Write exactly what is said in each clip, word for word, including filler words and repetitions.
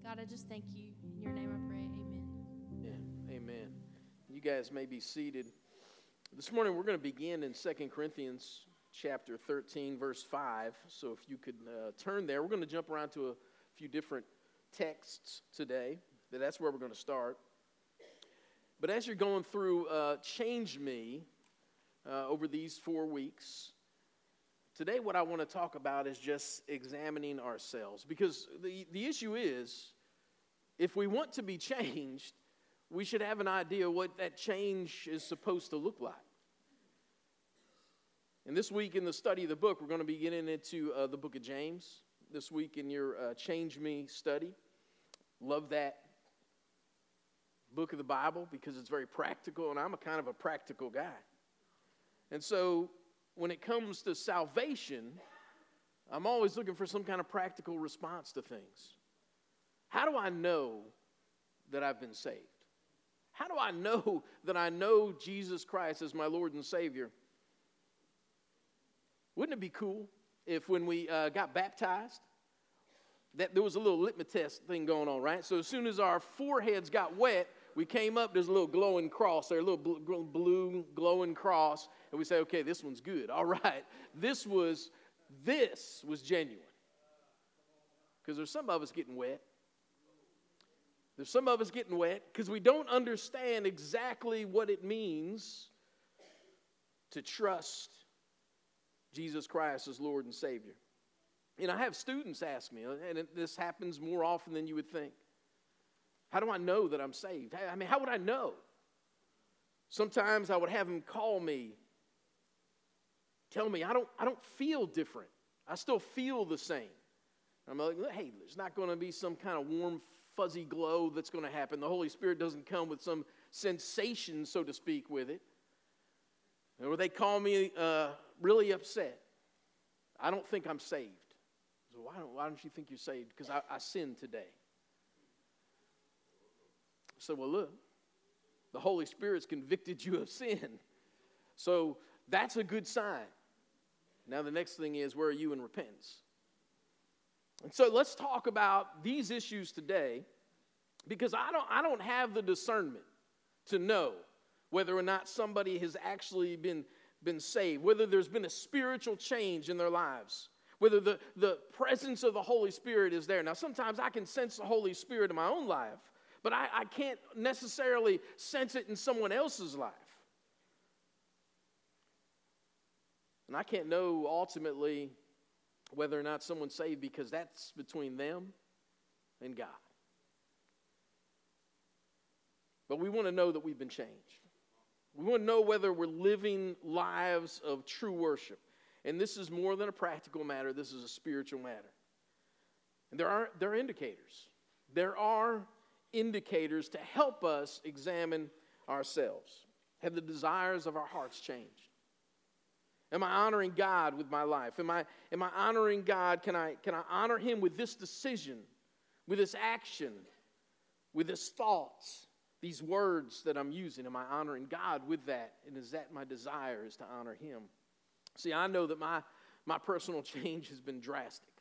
God, I just thank you. In your name I pray, amen. Yeah, amen. You guys may be seated. This morning we're going to begin in Second Corinthians chapter thirteen, verse five. So if you could uh, turn there, we're going to jump around to a few different texts today. That's where we're going to start. But as you're going through uh, Change Me uh, over these four weeks, today what I want to talk about is just examining ourselves. Because the, the issue is, if we want to be changed, we should have an idea what that change is supposed to look like. And this week in the study of the book, we're going to be getting into uh, the book of James. This week in your uh, Change Me study. Love that book of the Bible because it's very practical, and I'm a kind of a practical guy. And so when it comes to salvation, I'm always looking for some kind of practical response to things. How do I know that I've been saved? How do I know that I know Jesus Christ as my Lord and Savior? Wouldn't it be cool if when we uh, got baptized, that there was a little litmus test thing going on, right? So as soon as our foreheads got wet, we came up, there's a little glowing cross there, a little blue, blue glowing cross, and we say, okay, this one's good. All right, this was, this was genuine. Because there's some of us getting wet. There's some of us getting wet because we don't understand exactly what it means to trust Jesus Christ as Lord and Savior. You know, I have students ask me, and this happens more often than you would think. How do I know that I'm saved? I mean, how would I know? Sometimes I would have them call me, tell me, I don't, I don't feel different. I still feel the same. I'm like, hey, there's not going to be some kind of warm, fuzzy glow that's going to happen. The Holy Spirit doesn't come with some sensation, so to speak, with it. Or they call me uh, really upset. I don't think I'm saved. So why don't, why don't you think you're saved? Because I, I sinned today. So, well, look, the Holy Spirit's convicted you of sin. So that's a good sign. Now the next thing is, where are you in repentance? And so let's talk about these issues today, because I don't, I don't have the discernment to know whether or not somebody has actually been, been saved, whether there's been a spiritual change in their lives, whether the, the presence of the Holy Spirit is there. Now, sometimes I can sense the Holy Spirit in my own life, but I, I can't necessarily sense it in someone else's life. And I can't know ultimately whether or not someone's saved, because that's between them and God. But we want to know that we've been changed. We want to know whether we're living lives of true worship. And this is more than a practical matter. This is a spiritual matter. And there are, there are indicators. There are indicators to help us examine ourselves. Have the desires of our hearts changed? Am I honoring God with my life? Am I, am I honoring God? Can I, can I honor Him with this decision, with this action, with this thoughts, these words that I'm using? Am I honoring God with that? And is that my desire, is to honor Him? See, I know that my, my personal change has been drastic.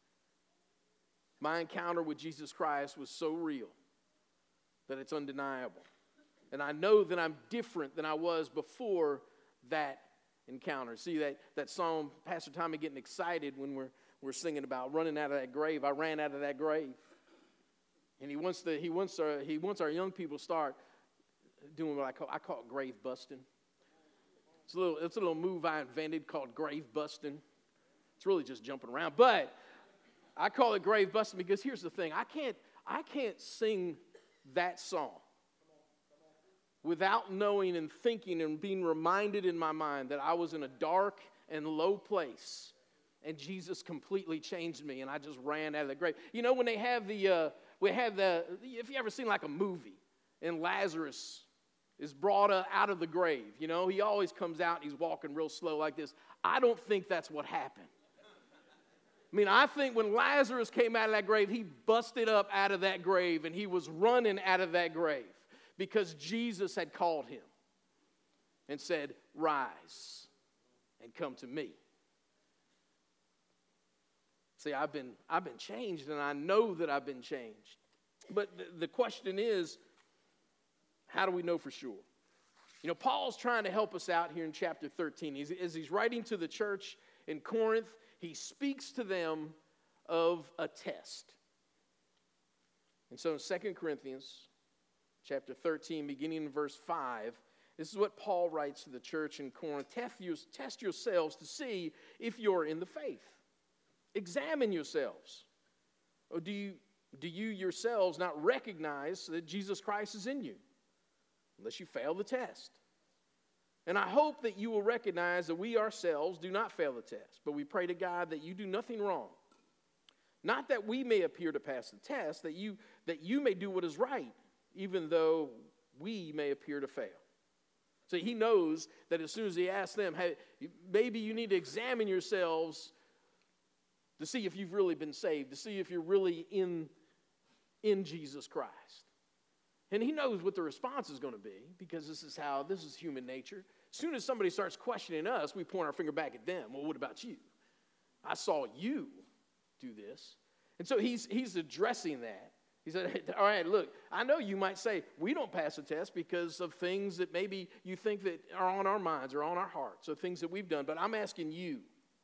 My encounter with Jesus Christ was so real that it's undeniable. And I know that I'm different than I was before that encounter. See, that, that song, Pastor Tommy getting excited when we're, we're singing about running out of that grave. I ran out of that grave. And he wants, the, he wants, our, he wants our young people to start doing what I call, I call it grave busting. It's a little, it's a little move I invented called grave busting. It's really just jumping around. But I call it grave busting because here's the thing. I can't, I can't sing that song without knowing and thinking and being reminded in my mind that I was in a dark and low place, and Jesus completely changed me, and I just ran out of the grave. You know, when they have the, uh, we have the, if you ever seen like a movie, and Lazarus is brought uh, out of the grave, you know, he always comes out and he's walking real slow like this. I don't think that's what happened. I mean, I think when Lazarus came out of that grave, he busted up out of that grave, and he was running out of that grave because Jesus had called him and said, rise and come to me. See, I've been, I've been changed, and I know that I've been changed. But the, the question is, how do we know for sure? You know, Paul's trying to help us out here in chapter thirteen. He's, as he's writing to the church in Corinth, he speaks to them of a test. And so in Second Corinthians chapter thirteen, beginning in verse five, this is what Paul writes to the church in Corinth. Test, you, test yourselves to see if you're in the faith. Examine yourselves. Or do you, do you yourselves not recognize that Jesus Christ is in you? Unless you fail the test. And I hope that you will recognize that we ourselves do not fail the test, but we pray to God that you do nothing wrong. Not that we may appear to pass the test, that you, that you may do what is right, even though we may appear to fail. So he knows that as soon as he asks them, hey, maybe you need to examine yourselves to see if you've really been saved, to see if you're really in, in Jesus Christ. And he knows what the response is going to be, because this is how, this is human nature. As soon as somebody starts questioning us, we point our finger back at them. Well, what about you? I saw you do this. And so he's, he's addressing that. He said, all right, look, I know you might say, we don't pass a test because of things that maybe you think that are on our minds or on our hearts, or things that we've done, but I'm asking you.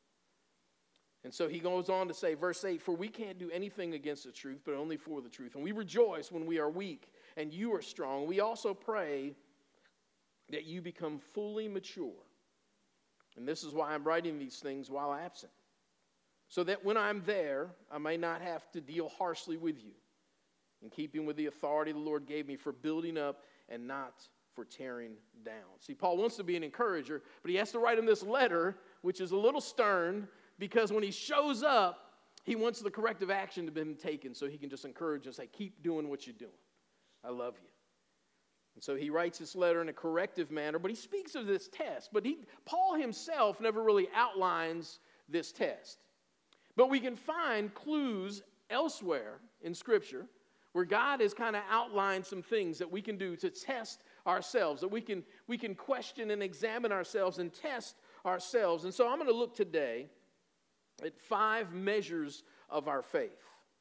And so he goes on to say, verse eight, for we can't do anything against the truth, but only for the truth. And we rejoice when we are weak and you are strong. We also pray that you become fully mature. And this is why I'm writing these things while absent, so that when I'm there, I may not have to deal harshly with you, in keeping with the authority the Lord gave me for building up and not for tearing down. See, Paul wants to be an encourager, but he has to write him this letter, which is a little stern, because when he shows up, he wants the corrective action to be taken so he can just encourage and say, keep doing what you're doing. I love you. And so he writes this letter in a corrective manner, but he speaks of this test. But he, Paul himself never really outlines this test. But we can find clues elsewhere in Scripture where God has kind of outlined some things that we can do to test ourselves, that we can, we can question and examine ourselves and test ourselves. And so I'm going to look today at five measures of our faith.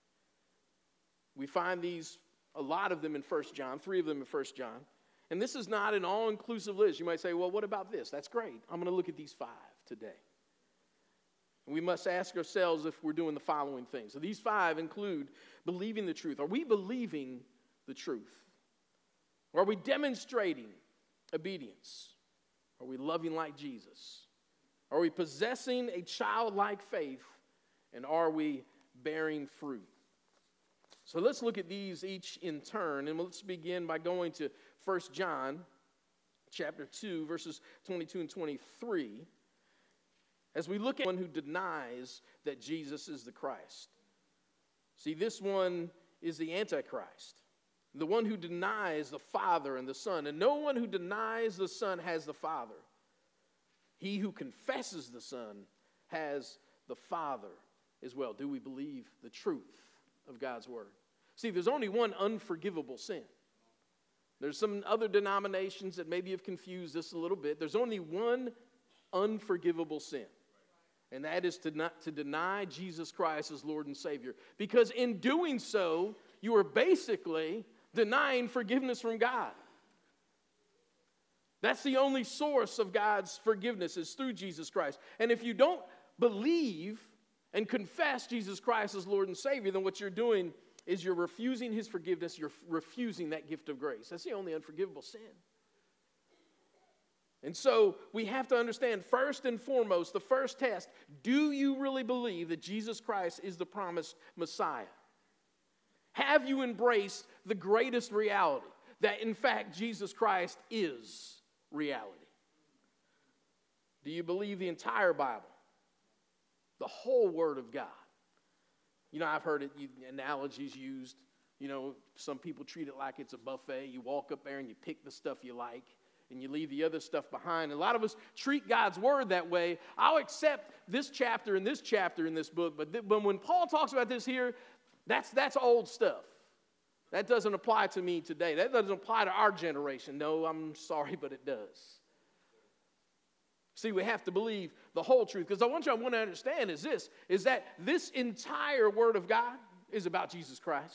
We find these, a lot of them in First John, three of them in First John. And this is not an all-inclusive list. You might say, well, what about this? That's great. I'm going to look at these five today. And we must ask ourselves if we're doing the following things. So these five include believing the truth. Are we believing the truth? Are we demonstrating obedience? Are we loving like Jesus? Are we possessing a childlike faith? And are we bearing fruit? So let's look at these each in turn. And let's begin by going to First John chapter two, verses twenty-two and twenty-three. As we look at one who denies that Jesus is the Christ. See, this one is the Antichrist, the one who denies the Father and the Son. And no one who denies the Son has the Father. He who confesses the Son has the Father as well. Do we believe the truth of God's Word? See, there's only one unforgivable sin. There's some other denominations that maybe have confused this a little bit. There's only one unforgivable sin. And that is to not to deny Jesus Christ as Lord and Savior. Because in doing so, you are basically denying forgiveness from God. That's the only source of God's forgiveness, is through Jesus Christ. And if you don't believe and confess Jesus Christ as Lord and Savior, then what you're doing is you're refusing His forgiveness. You're refusing that gift of grace. That's the only unforgivable sin. And so we have to understand, first and foremost, the first test, do you really believe that Jesus Christ is the promised Messiah? Have you embraced the greatest reality, that in fact Jesus Christ is reality? Do you believe the entire Bible, the whole Word of God? You know, I've heard it, you, analogies used. You know, some people treat it like it's a buffet. You walk up there and you pick the stuff you like, and you leave the other stuff behind. And a lot of us treat God's Word that way. I'll accept this chapter and this chapter in this book, but, th- but when Paul talks about this here, that's, that's old stuff. That doesn't apply to me today. That doesn't apply to our generation. No, I'm sorry, but it does. See, we have to believe the whole truth. Because I want you I want to understand is this, is that this entire Word of God is about Jesus Christ.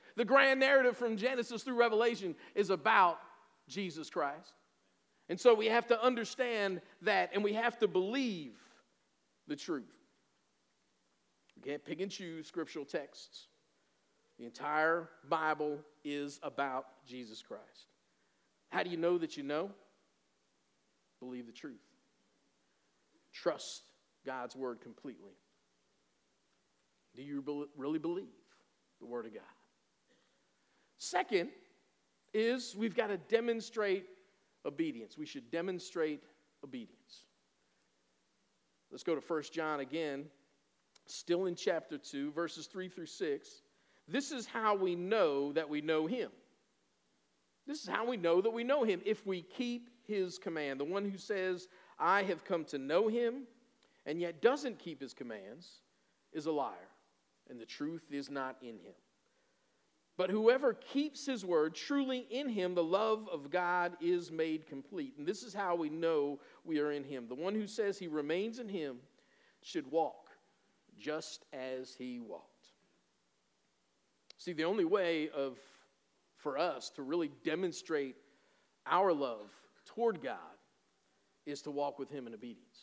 The grand narrative from Genesis through Revelation is about Jesus Christ. And so we have to understand that, and we have to believe the truth. We can't pick and choose scriptural texts. The entire Bible is about Jesus Christ. How do you know that you know? Believe the truth. Trust God's word completely. Do you be- really believe the word of God? Second is we've got to demonstrate obedience. We should demonstrate obedience. Let's go to First John again, still in chapter two, verses three through six. This is how we know that we know him. This is how we know that we know him, if we keep his command. The one who says, I have come to know him, and yet doesn't keep his commands, is a liar, and the truth is not in him. But whoever keeps his word, truly in him the love of God is made complete. And this is how we know we are in him. The one who says he remains in him should walk just as he walked. See, the only way of for us to really demonstrate our love toward God is to walk with him in obedience.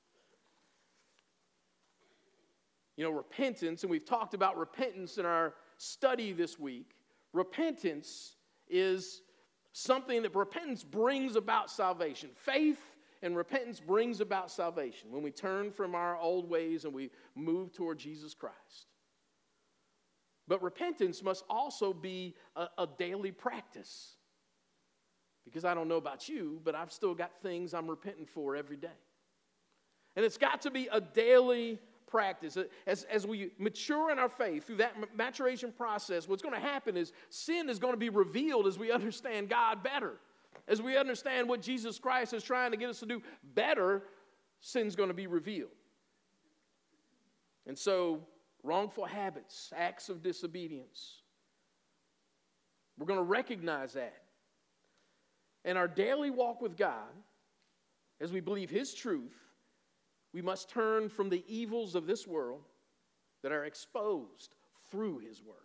You know, repentance, and we've talked about repentance in our study this week. Repentance is something that repentance brings about salvation. Faith and repentance brings about salvation when we turn from our old ways and we move toward Jesus Christ. But repentance must also be a, a daily practice. Because I don't know about you, but I've still got things I'm repenting for every day. And it's got to be a daily practice. As, as we mature in our faith through that maturation process, what's going to happen is sin is going to be revealed as we understand God better. As we understand what Jesus Christ is trying to get us to do better, sin's going to be revealed. And so, wrongful habits, acts of disobedience, we're going to recognize that. And our daily walk with God, as we believe his truth, we must turn from the evils of this world that are exposed through his word.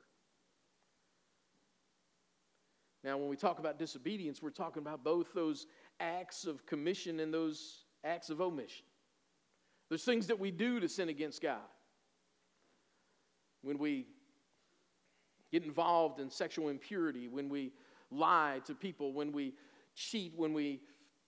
Now, when we talk about disobedience, we're talking about both those acts of commission and those acts of omission. There's things that we do to sin against God. When we get involved in sexual impurity, when we lie to people, when we cheat, when we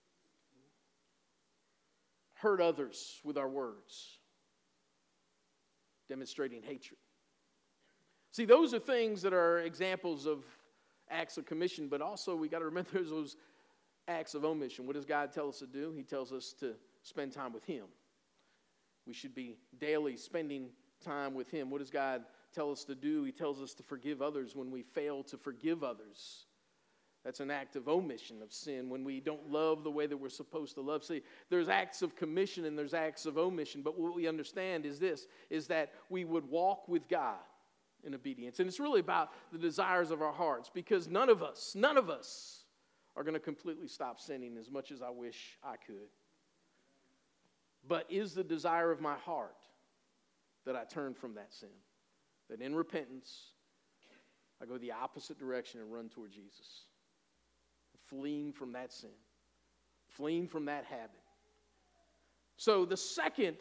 hurt others with our words, demonstrating hatred. See, those are things that are examples of acts of commission, but also we got to remember there's those acts of omission. What does God tell us to do? He tells us to spend time with him. We should be daily spending time with him. What does God tell us to do? He tells us to forgive others when we fail to forgive others. That's an act of omission, of sin, when we don't love the way that we're supposed to love. See, there's acts of commission and there's acts of omission, but what we understand is this, is that we would walk with God in obedience. And it's really about the desires of our hearts, because none of us, none of us are going to completely stop sinning as much as I wish I could. But is the desire of my heart that I turn from that sin? That in repentance, I go the opposite direction and run toward Jesus. Fleeing from that sin. Fleeing from that habit. So the second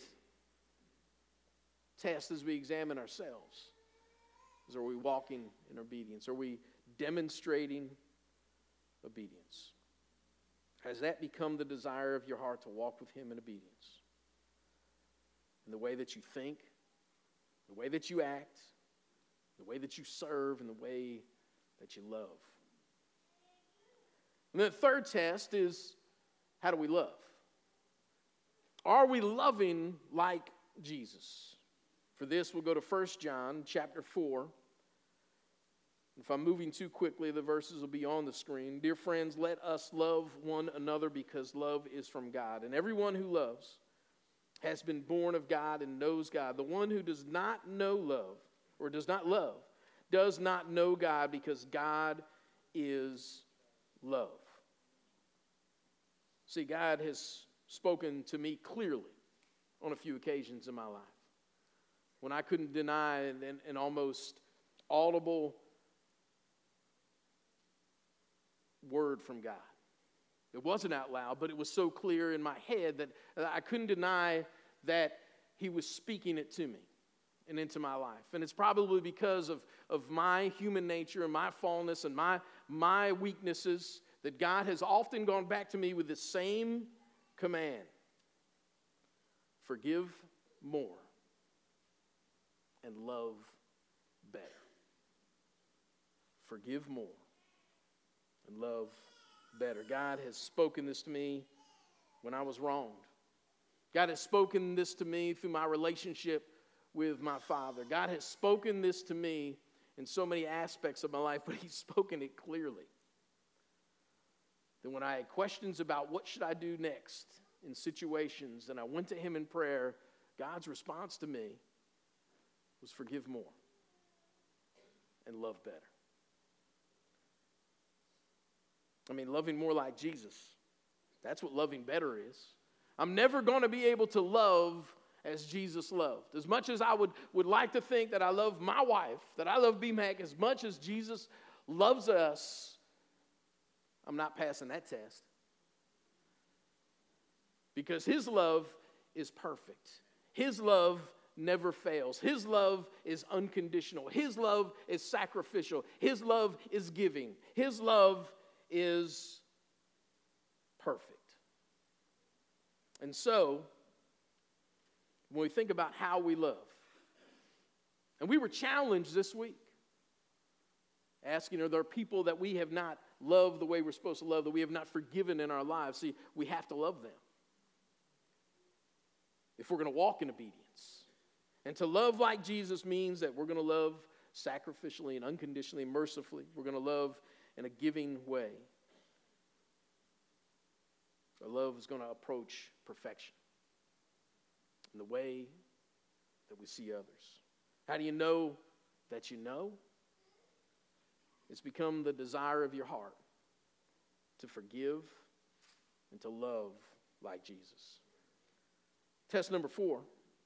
test as we examine ourselves is, are we walking in obedience? Are we demonstrating obedience? Has that become the desire of your heart to walk with him in obedience? In the way that you think, the way that you act, the way that you serve, and the way that you love. And the third test is, how do we love? Are we loving like Jesus? For this, we'll go to First John chapter four. If I'm moving too quickly, the verses will be on the screen. Dear friends, let us love one another, because love is from God. And everyone who loves has been born of God and knows God. The one who does not know love, or does not love, does not know God, because God is love. See, God has spoken to me clearly on a few occasions in my life when I couldn't deny an, an almost audible word from God. It wasn't out loud, but it was so clear in my head that I couldn't deny that he was speaking it to me and into my life. And it's probably because of, of my human nature and my fallenness and my, my weaknesses that God has often gone back to me with the same command. Forgive more and love better. Forgive more and love better. God has spoken this to me when I was wronged. God has spoken this to me through my relationship with my Father. God has spoken this to me in so many aspects of my life, but he's spoken it clearly. That when I had questions about what should I do next in situations, and I went to him in prayer, God's response to me was forgive more and love better. I mean, loving more like Jesus. That's what loving better is. I'm never going to be able to love as Jesus loved. As much as I would, would like to think that I love my wife, that I love B MAC as much as Jesus loves us, I'm not passing that test. Because his love is perfect. His love never fails. His love is unconditional. His love is sacrificial. His love is giving. His love is perfect. And so, when we think about how we love, and we were challenged this week, asking, are there people that we have not loved the way we're supposed to love, that we have not forgiven in our lives? See, we have to love them if we're going to walk in obedience. And to love like Jesus means that we're going to love sacrificially and unconditionally, mercifully. We're going to love in a giving way. Our love is going to approach perfection in the way that we see others. How do you know that you know? It's become the desire of your heart to forgive and to love like Jesus. Test number four,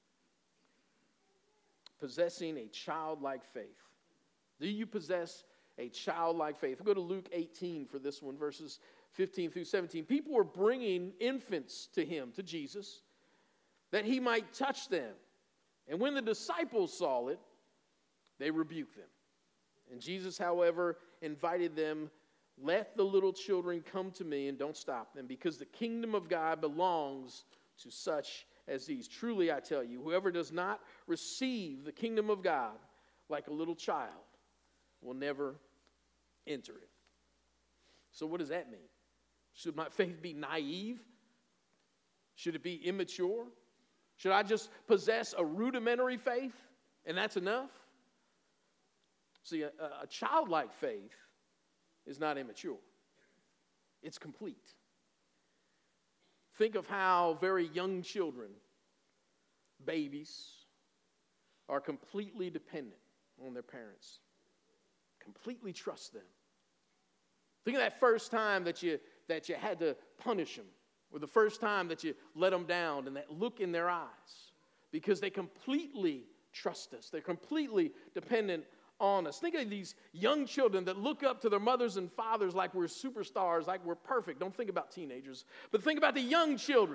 possessing a childlike faith. Do you possess a childlike faith? We'll go to Luke eighteen for this one, verses fifteen through seventeen. People were bringing infants to him, to Jesus, that he might touch them. And when the disciples saw it, they rebuked them. And Jesus, however, invited them, let the little children come to me and don't stop them, because the kingdom of God belongs to such as these. Truly, I tell you, whoever does not receive the kingdom of God like a little child will never enter it. So what does that mean? Should my faith be naive? Should it be immature? Should I just possess a rudimentary faith and that's enough? See, a, a childlike faith is not immature. It's complete. Think of how very young children, babies, are completely dependent on their parents. Completely trust them. Think of that first time that you that you had to punish them, or the first time that you let them down, and that look in their eyes, because they completely trust us. They're completely dependent on us. Think of these young children that look up to their mothers and fathers like we're superstars, like we're perfect. Don't think about teenagers, but think about the young children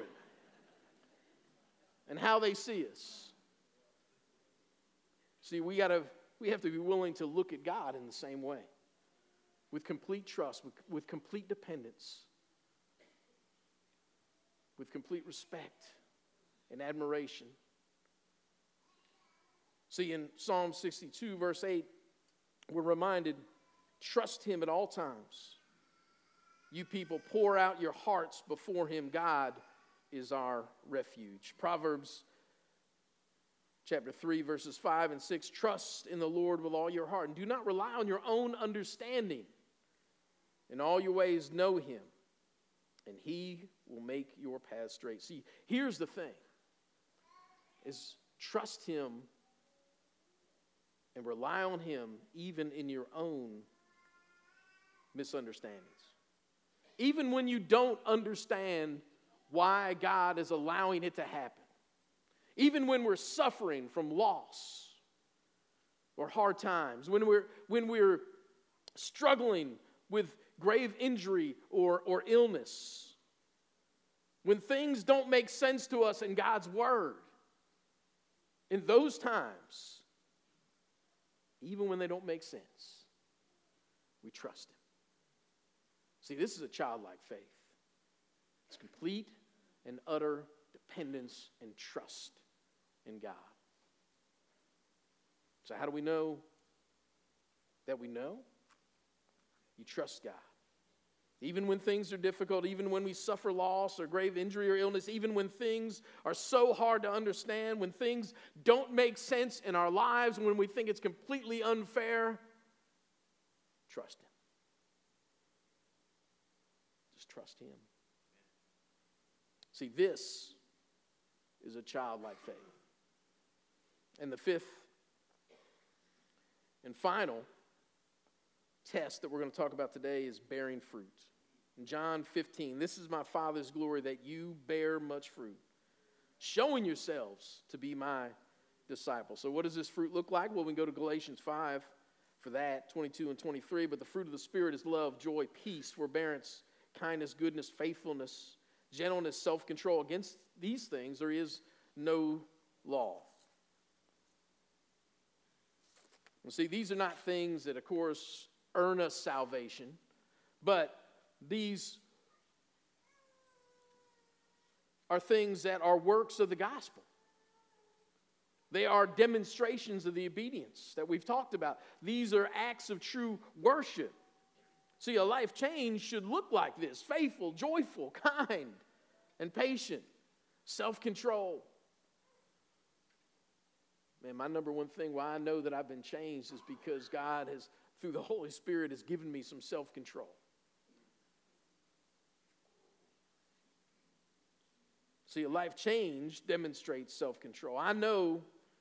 and how they see us. See, we gotta we have to be willing to look at God in the same way, with complete trust, with, with complete dependence, with complete respect and admiration. See, in Psalm sixty-two, verse eight, we're reminded, trust him at all times. You people, pour out your hearts before him. God is our refuge. Proverbs chapter three, verses five and six, trust in the Lord with all your heart, and do not rely on your own understanding. In all your ways know him, and he will make your path straight. See, here's the thing, is trust him and rely on him even in your own misunderstandings. Even when you don't understand why God is allowing it to happen. Even when we're suffering from loss or hard times. When we're, when we're struggling with grave injury or, or illness, when things don't make sense to us in God's word, in those times, even when they don't make sense, we trust him. See, this is a childlike faith. It's complete and utter dependence and trust in God. So how do we know that we know? You trust God. Even when things are difficult, even when we suffer loss or grave injury or illness, even when things are so hard to understand, when things don't make sense in our lives, when we think it's completely unfair, trust him. Just trust him. See, this is a childlike faith. And the fifth and final test that we're going to talk about today is bearing fruit. In John fifteen, this is my Father's glory, that you bear much fruit, showing yourselves to be my disciples. So what does this fruit look like? Well, we can go to Galatians five for that, twenty-two and twenty-three. But the fruit of the Spirit is love, joy, peace, forbearance, kindness, goodness, faithfulness, gentleness, self-control. Against these things there is no law. And see, these are not things that, of course, earn us salvation, but these are things that are works of the gospel. They are demonstrations of the obedience that we've talked about. These are acts of true worship. See, a life change should look like this: faithful, joyful, kind, and patient, self-control. Man, my number one thing why I know that I've been changed is because God has, through the Holy Spirit, has given me some self-control. See, a life change demonstrates self-control. I know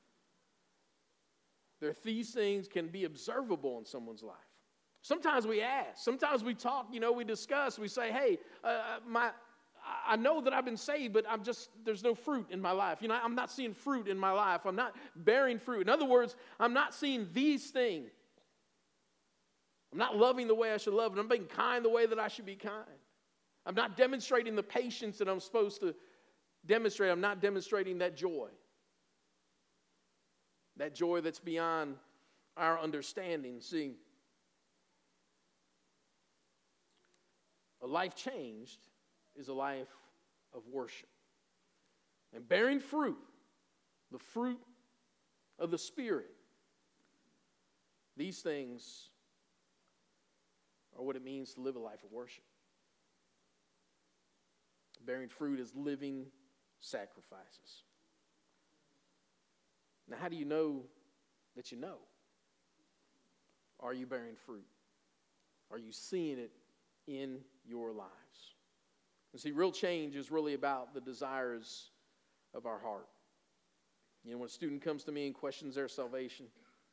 that these things can be observable in someone's life. Sometimes we ask, sometimes we talk, you know, we discuss, we say, hey, uh, my, I know that I've been saved, but I'm just, there's no fruit in my life. You know, I'm not seeing fruit in my life. I'm not bearing fruit. In other words, I'm not seeing these things. I'm not loving the way I should love, and I'm being kind the way that I should be kind. I'm not demonstrating the patience that I'm supposed to demonstrate. I'm not demonstrating that joy. That joy that's beyond our understanding. See, a life changed is a life of worship. And bearing fruit, the fruit of the Spirit, these things are what it means to live a life of worship. Bearing fruit is living sacrifices. Now, how do you know that you know? Are you bearing fruit? Are you seeing it in your lives? And see, real change is really about the desires of our heart. You know, when a student comes to me and questions their salvation,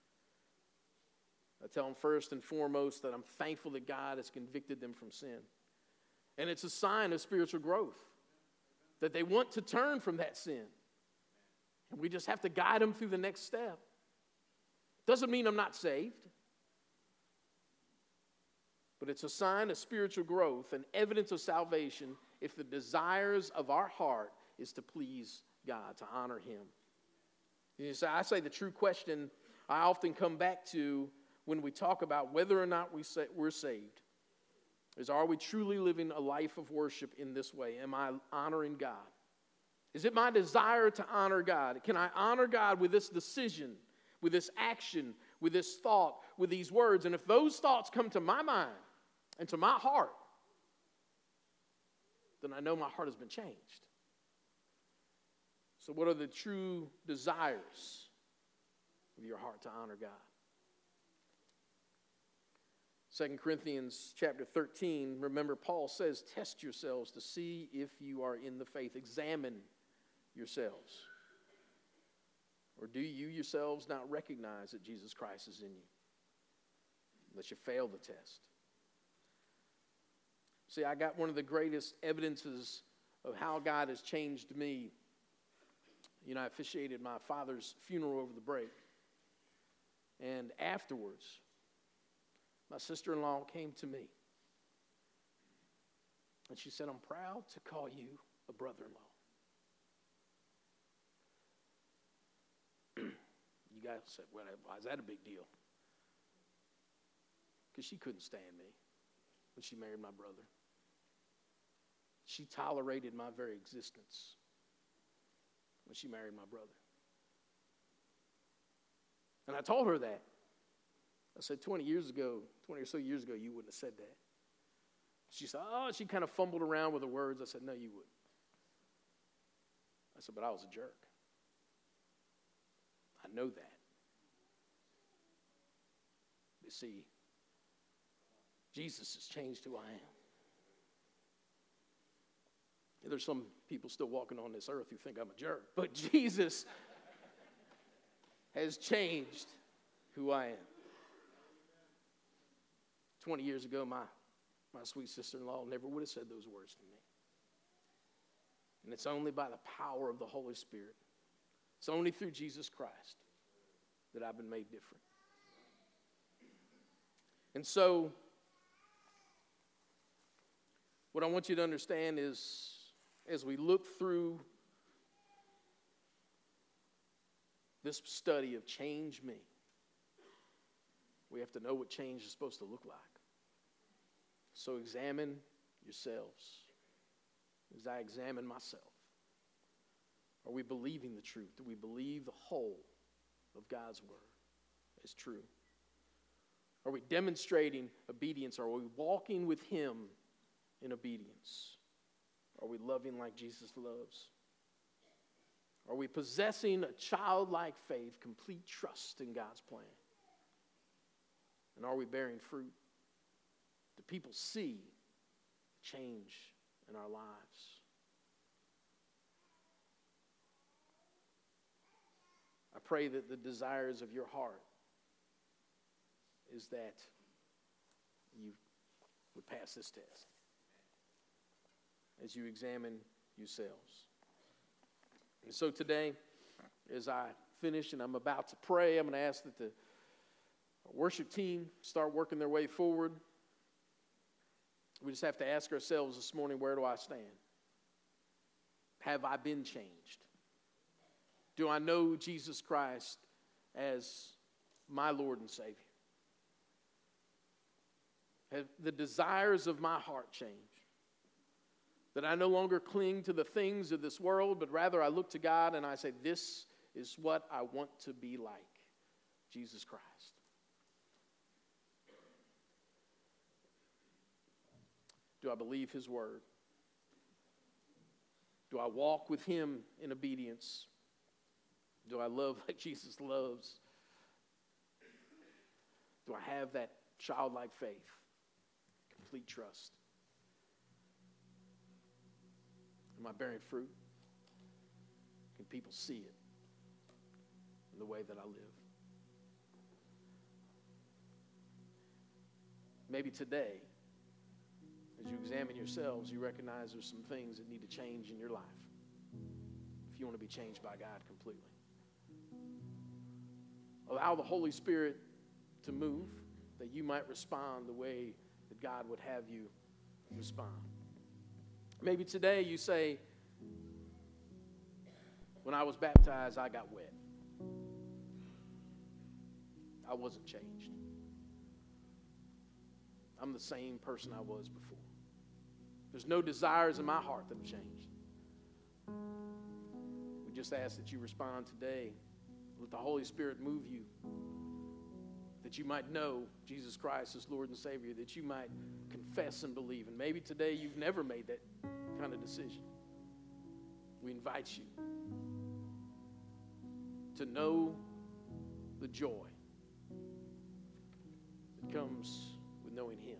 I tell them first and foremost that I'm thankful that God has convicted them from sin. And it's a sign of spiritual growth, that they want to turn from that sin. And we just have to guide them through the next step. Doesn't mean I'm not saved. But it's a sign of spiritual growth and evidence of salvation if the desires of our heart is to please God, to honor him. You say, I say the true question I often come back to when we talk about whether or not we say we're saved is, are we truly living a life of worship in this way? Am I honoring God? Is it my desire to honor God? Can I honor God with this decision, with this action, with this thought, with these words? And if those thoughts come to my mind and to my heart, then I know my heart has been changed. So what are the true desires of your heart to honor God? Second Corinthians chapter thirteen, remember Paul says, test yourselves to see if you are in the faith. Examine yourselves. Or do you yourselves not recognize that Jesus Christ is in you? Unless you fail the test. See, I got one of the greatest evidences of how God has changed me. You know, I officiated my father's funeral over the break. And afterwards, my sister-in-law came to me. And she said, I'm proud to call you a brother-in-law. You guys said, well, why is that a big deal? Because she couldn't stand me when she married my brother. She tolerated my very existence when she married my brother. And I told her that. I said, twenty years ago, twenty or so years ago, you wouldn't have said that. She said, oh, she kind of fumbled around with the words. I said, no, you wouldn't. I said, but I was a jerk. I know that. You see, Jesus has changed who I am. There's some people still walking on this earth who think I'm a jerk, but Jesus has changed who I am. twenty years ago, my, my sweet sister-in-law never would have said those words to me. And it's only by the power of the Holy Spirit, it's only through Jesus Christ that I've been made different. And so, what I want you to understand is, as we look through this study of change me, we have to know what change is supposed to look like. So examine yourselves as I examine myself. Are we believing the truth? Do we believe the whole of God's word is true? Are we demonstrating obedience? Are we walking with him in obedience? Are we loving like Jesus loves? Are we possessing a childlike faith, complete trust in God's plan? And are we bearing fruit? Do people see change in our lives? I pray that the desires of your heart is that you would pass this test as you examine yourselves. And so today, as I finish and I'm about to pray, I'm going to ask that the worship team start working their way forward. We just have to ask ourselves this morning, where do I stand? Have I been changed? Do I know Jesus Christ as my Lord and Savior? Have the desires of my heart changed? That I no longer cling to the things of this world, but rather I look to God and I say, this is what I want to be like, Jesus Christ. Do I believe his word? Do I walk with him in obedience? Do I love like Jesus loves? Do I have that childlike faith, complete trust? Am I bearing fruit? Can people see it in the way that I live? Maybe today, as you examine yourselves, you recognize there's some things that need to change in your life if you want to be changed by God completely. Allow the Holy Spirit to move, that you might respond the way that God would have you respond. Maybe today you say, when I was baptized, I got wet. I wasn't changed. I'm the same person I was before. There's no desires in my heart that have changed. We just ask that you respond today. Let the Holy Spirit move you, that you might know Jesus Christ as Lord and Savior, that you might confess and believe. And maybe today you've never made that kind of decision. We invite you to know the joy that comes with knowing him.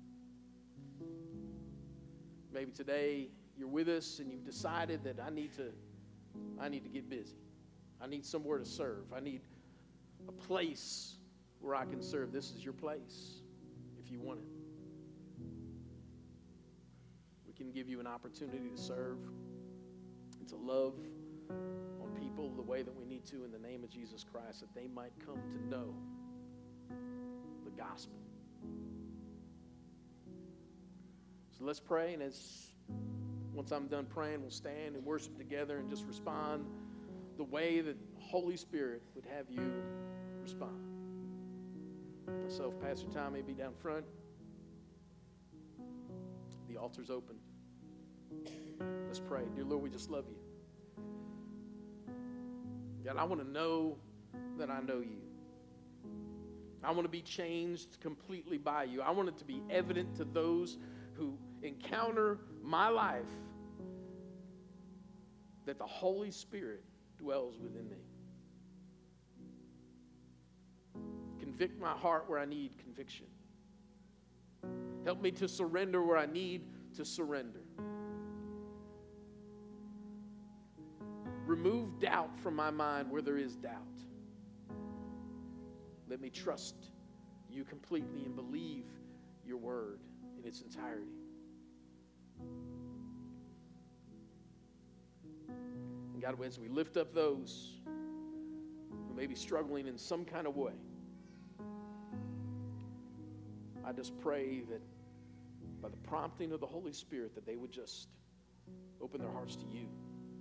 Maybe today you're with us and you've decided that I need to I need to get busy. I need somewhere to serve. I need a place where I can serve. This is your place if you want it. We can give you an opportunity to serve and to love on people the way that we need to in the name of Jesus Christ, that they might come to know the gospel. So let's pray, and as once I'm done praying, we'll stand and worship together and just respond the way that Holy Spirit would have you respond. Myself, Pastor Tommy, be down front. The altar's open. Let's pray. Dear Lord, we just love you. God, I want to know that I know you. I want to be changed completely by you. I want it to be evident to those who encounter my life that the Holy Spirit dwells within me. Convict my heart where I need conviction. Help me to surrender where I need to surrender. Remove doubt from my mind where there is doubt. Let me trust you completely and believe your word in its entirety. And God, as we lift up those who may be struggling in some kind of way, I just pray that by the prompting of the Holy Spirit that they would just open their hearts to you,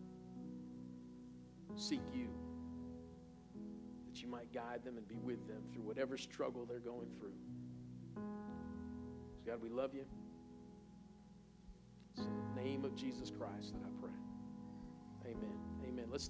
seek you, that you might guide them and be with them through whatever struggle they're going through. So God, we love you. It's in the name of Jesus Christ that I pray. Amen. Amen. Let's